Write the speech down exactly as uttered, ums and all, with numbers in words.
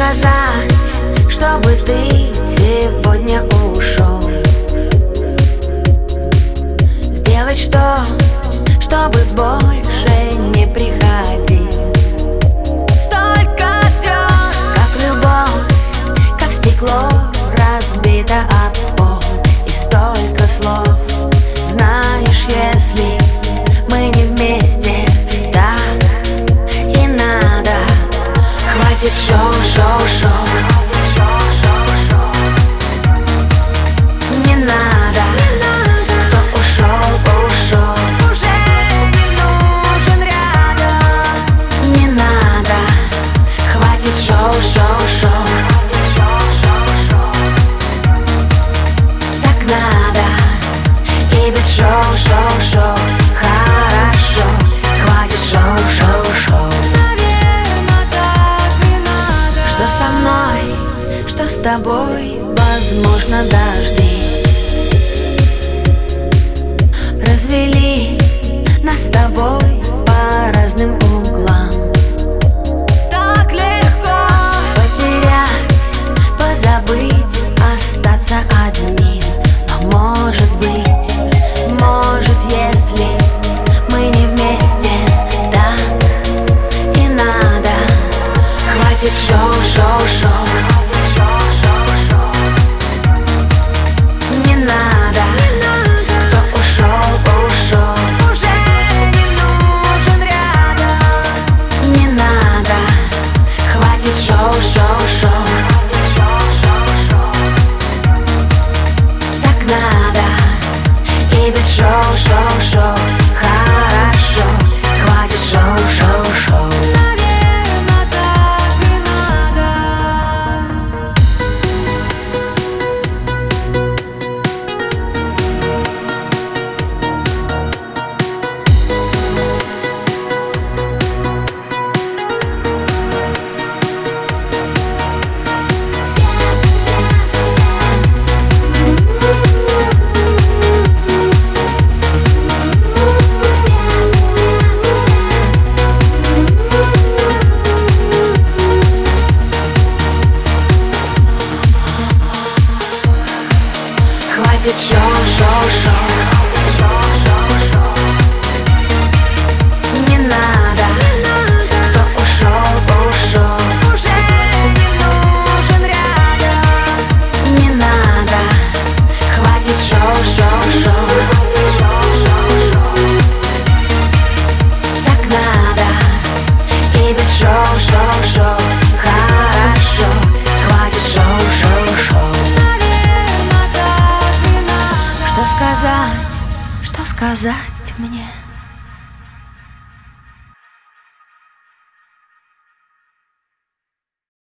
сказать, чтобы ты сегодня ушел? Сделать что, чтобы больше не приходить? Столько звезд, как любовь, как стекло разбито об пол. И столько слов, знаешь, если мы не вместе, так и надо. Хватит шоу, шоу, шоу. Не надо, кто ушел, ушел. Уже не нужен рядом. Не надо, хватит шоу, шоу, шоу. Так надо, и без шоу, шоу, шоу. Хорошо, хватит шоу, шоу, шоу. Что со мной, что с тобой, возможно, дожди развели нас с тобой по разным углам. Так легко потерять, позабыть, остаться одним. Но может быть, может, если мы не вместе, так и надо. Хватит шоу, шоу, шоу. Не надо, кто ушел, ушел. Уже не нужен рядом. Не надо, хватит шоу, шоу, шоу. Так надо, и без шоу, шоу, шоу. Хорошо, хватит шоу, шоу, шоу. Хватит шоу, шоу, шоу. Не надо, кто ушел, ушел. Уже не нужен рядом. Не надо, хватит шоу, шоу, шоу. Так надо, и без шоу, шоу, шоу. Хорошо, хватит шоу, шоу, шоу. Что сказать, что сказать мне?